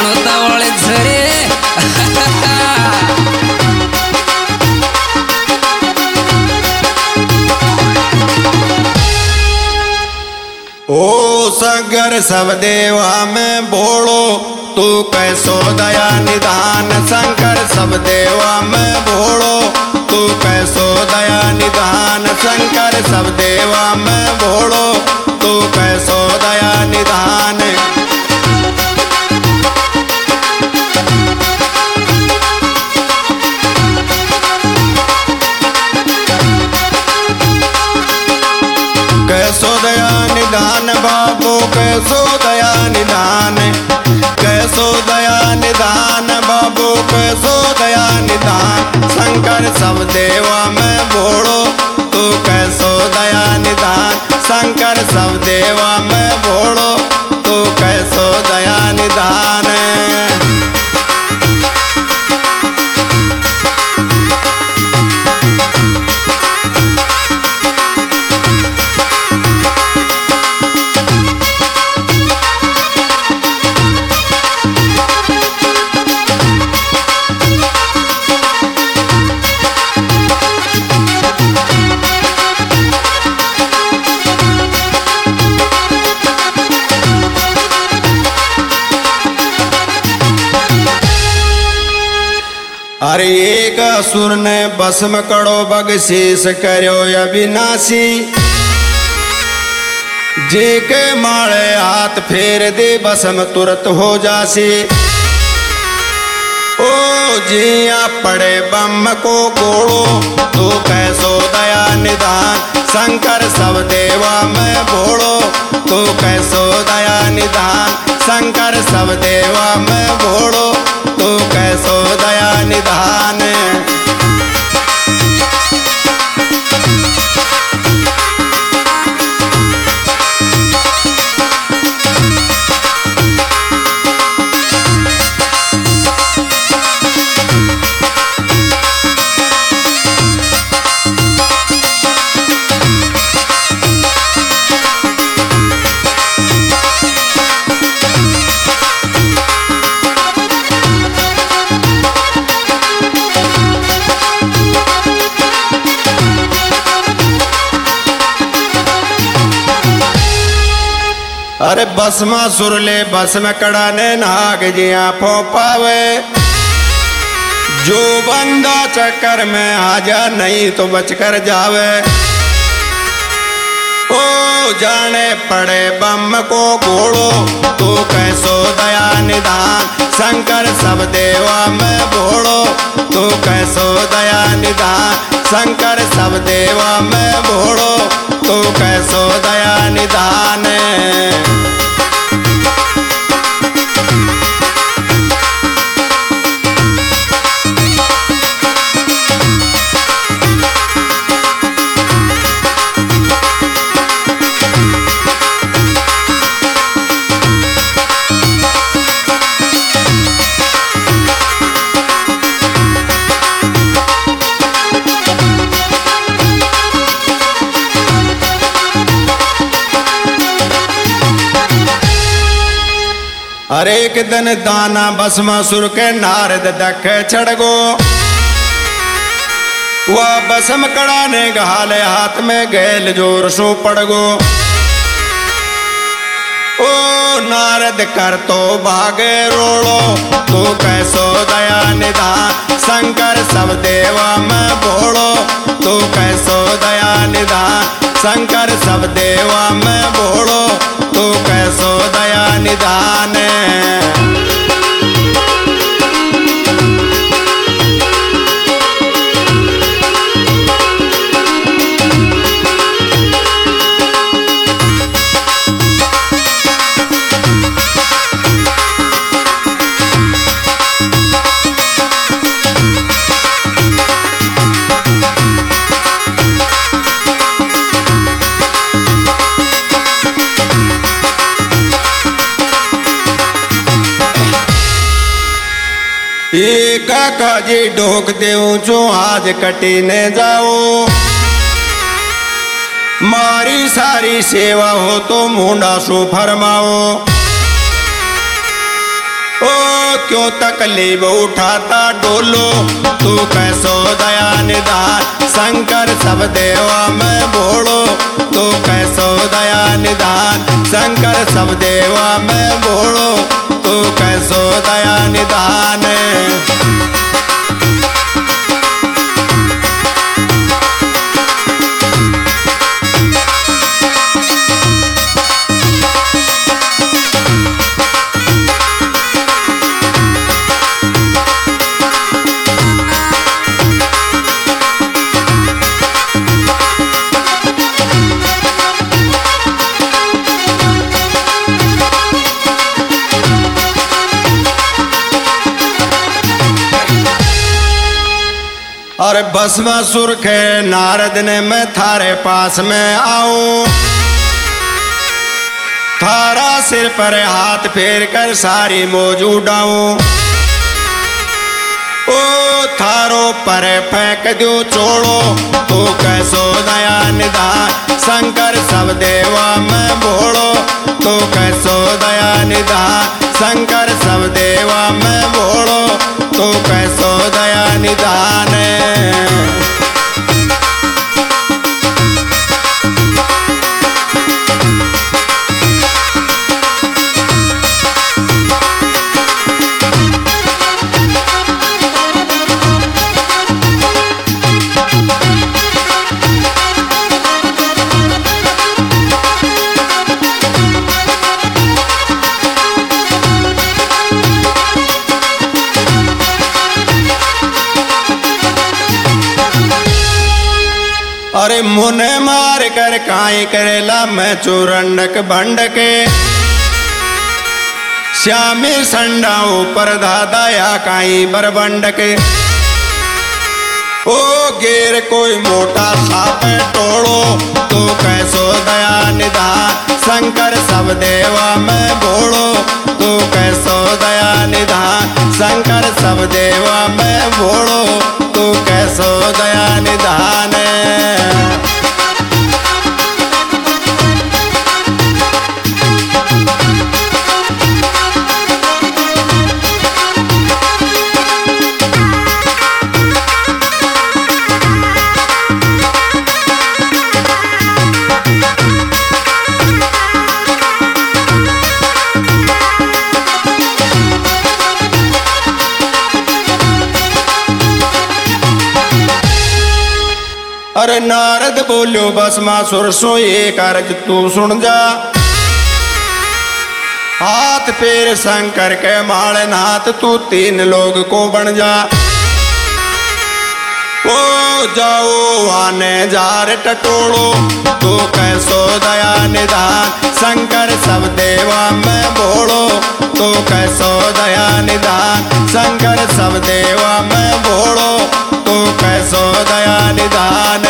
जाणता वाले झरे ओ सगर सब देवा में भोलो तू कैसो दया निधान। शंकर सब देवा में भोलो तू कैसो दया निधान। शंकर सब देवा में भोलो तू कैसो दया निधान। कैसो दया निधान बाबू कैसो दया निधान। कैसो दया निधान बाबू कैसो दया निधान। शंकर सब देवा में भोलो तू कैसो दया निधान। शंकर सब देवा में भोलो तू कैसो दया निधान। अरे एक असुर ने भस्म करो बगशीस करो अविनाशी। जे के माळे हाथ फेर दे भस्म तुरत हो जासी। ओ जिया पड़े बम को गोड़ो तू कैसो दया निधान। शंकर सब देवा में भोलो तू कैसो दया निधान। शंकर सब देवा में भोलो तू कैसो दया निधान। अरे भस्मा सुरले भस्म कड़ाने नाग जिया फोपावे। जो बंदा चक्कर में आ जा नहीं तो बचकर जावे। ओ जाने पड़े बम को गोड़ो तू कैसो दया निधान। शंकर सब देवा में भोलो तू कैसो दया निधान। शंकर सब देवा में भोलो तू कैसो दया निधान। हर एक दिन दाना भस्मासुर के नारद दखे चढ़ गो। वह भस्म कड़ाने गहाले हाथ में गैल जोर सो पड़ गो। ओ नारद कर तो भागे रोड़ो तू कैसो दया निधान। शंकर सब देवा में भोलो तू कैसो दया निधान। शंकर सब देवा में भोलो तू कैसो दया निधान। काका जी ढोक देऊं चो आज कटी ने जाओ। मारी सारी सेवा हो तो मुंडा सो फरमाओ। ओ क्यों तकलीफ उठाता डोलो, तू कैसो दया निधान शंकर सब देवा में बोलो, तू कैसो दया निधान शंकर सब देवा में बोलो, तू कैसो दया निधान। और भस्मासुर के नारद ने मैं थारे पास में आऊं, थारा सिर पर हाथ फेर कर सारी मौज उड़ाऊं, ओ थारो पर फेंक दो छोड़ो, तू कैसो दया निधान शंकर सब देवा में बोलो, तू कैसो दया निधान शंकर सब देवा में बोलो, तू कैसो दया निधान। अरे मुने मार कर काई करेला मैं चूरंडक भंड के, श्यामी संडा ऊपर दादाया काई बरबंड के, ओ गेर कोई मोटा साप टोड़ो, तू कैसो दया निधान शंकर सब देवा में बोलो, तू कैसो दया निधान शंकर सब देवा में बोलो, तू कैसो दया निधान। अरे नारद बोलो भस्मासुर सोए कारज तू सुन जा, हाथ पैर शंकर के माले नाथ तू तीन लोग को बन जा, ओ जाओ आने जार टटोलो, तू कैसो दया निधान शंकर सब देवा में बोलो, तू कैसो दया निधान शंकर सब देवा में बोलो, तू कैसो दया निधान।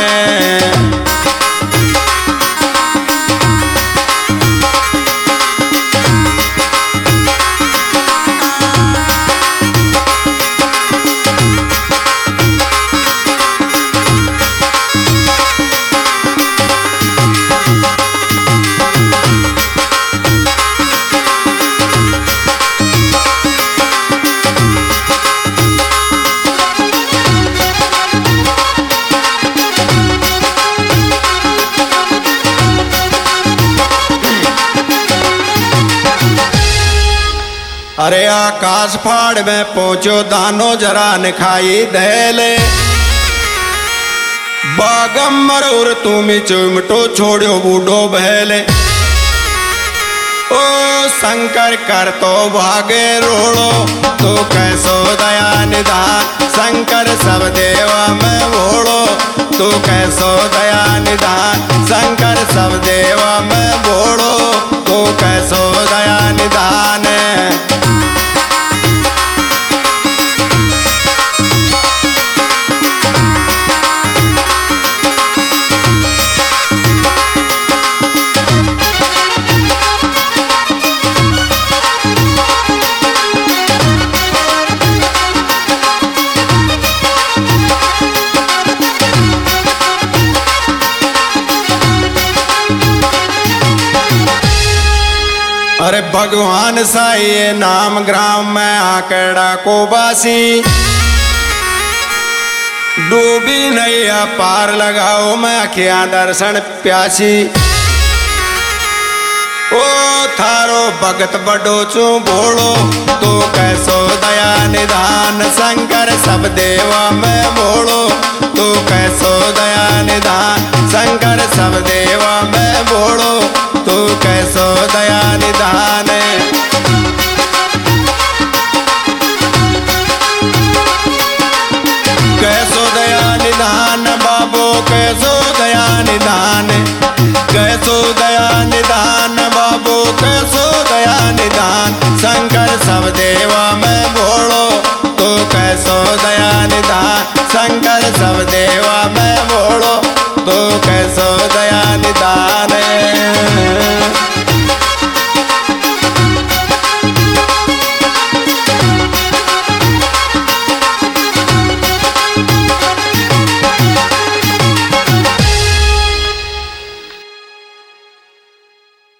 अरे आकाश फाड़ में पहुंचो दानो जरा न खाई दहले, बागम्बर और तुम चुमटो छोड़ो बूढ़ो बहले, ओ शंकर कर तो भागे रोड़ो, तू कैसो दया निधान शंकर सब देवा में बोलो, तू कैसो दया निधान शंकर सब देवा में बोलो, तू कैसो दया निधान। मानसाई नाम ग्राम में आकड़ा को बासी डूबी नैया पार लगाओ मैं अखियां दर्शन प्यासी ओ थारो भगत बड़ो चू भोलो तो कैसो दया निधान शंकर सब देवा में बोलो तो कैसो दया निधान शंकर सब देवा में बोलो तो कैसो दया निधान कैसो दया निधान बाबू कैसो दया निधान कैसो दया निधान बाबू कैसो